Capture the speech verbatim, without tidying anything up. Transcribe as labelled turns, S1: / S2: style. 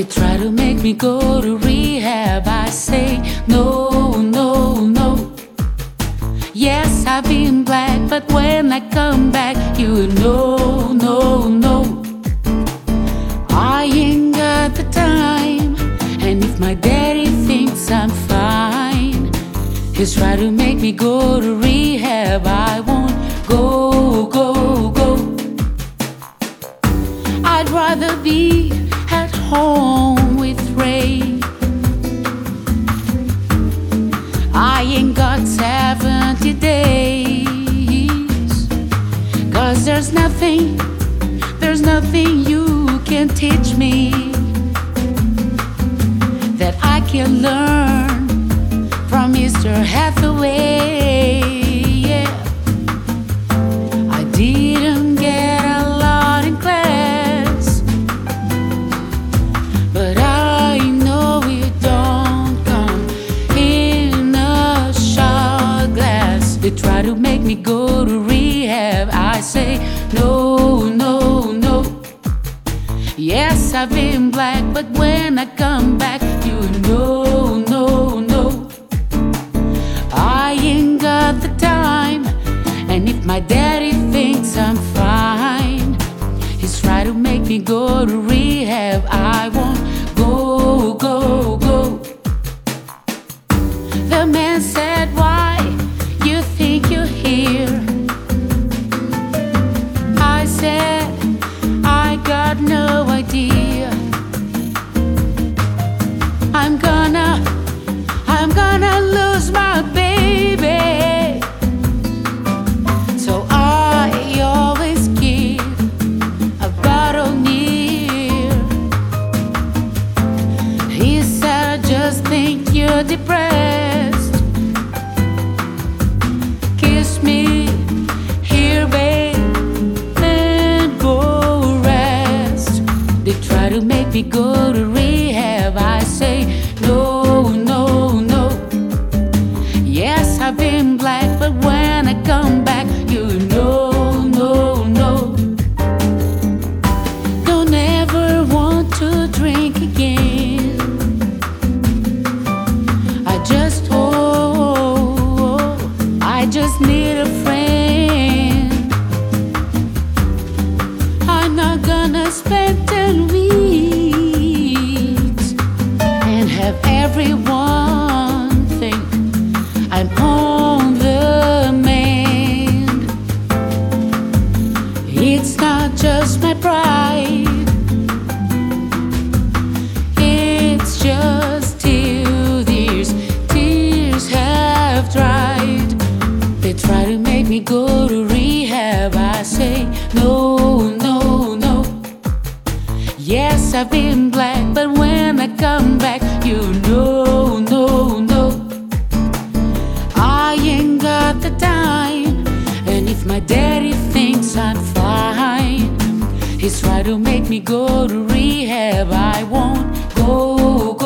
S1: They try to make me go to rehab. I say no, no, no. Yes, I've been black, but when I come back, you know, no, no. I ain't got the time, and if my daddy thinks I'm fine, he's trying to make me go to rehab. I won't go, go, go. I'd rather be at home with Ray. I ain't got seventy days, 'cause there's nothing, there's nothing you can teach me that I can learn from Mister Hathaway. Yeah, I didn't get a lot in class, but I know it don't come in a shot glass. They try to make me go to rehab. I say no, no, no. Yes, I've been black, but when I come back, you know, no, no. I ain't got the time, and if my daddy thinks I'm fine, he's trying to make me go to rehab. I won't go, go, go. The man said, why you think you're here? I said, I got no idea. I'm gonna, I'm gonna lose my baby. So I always keep a bottle near. He said, I just think you're depressed. Kiss me here, babe, and go rest. They try to make me go to rehab. I say no, no, no. Yes, I've been black, but when I come back, you know, no, no. Don't ever want to drink again. I just, oh, I just need a friend. I'm not gonna spend ten weeks and have everyone think I'm on the mend. It's not just my pride, it's just till these tears have dried. They try to make me go to rehab. I say no, no, no. Yes, I've been black, but when I come back, you know, no, no. I ain't got the time, and if my daddy thinks I'm fine, he's trying to make me go to rehab. I won't go,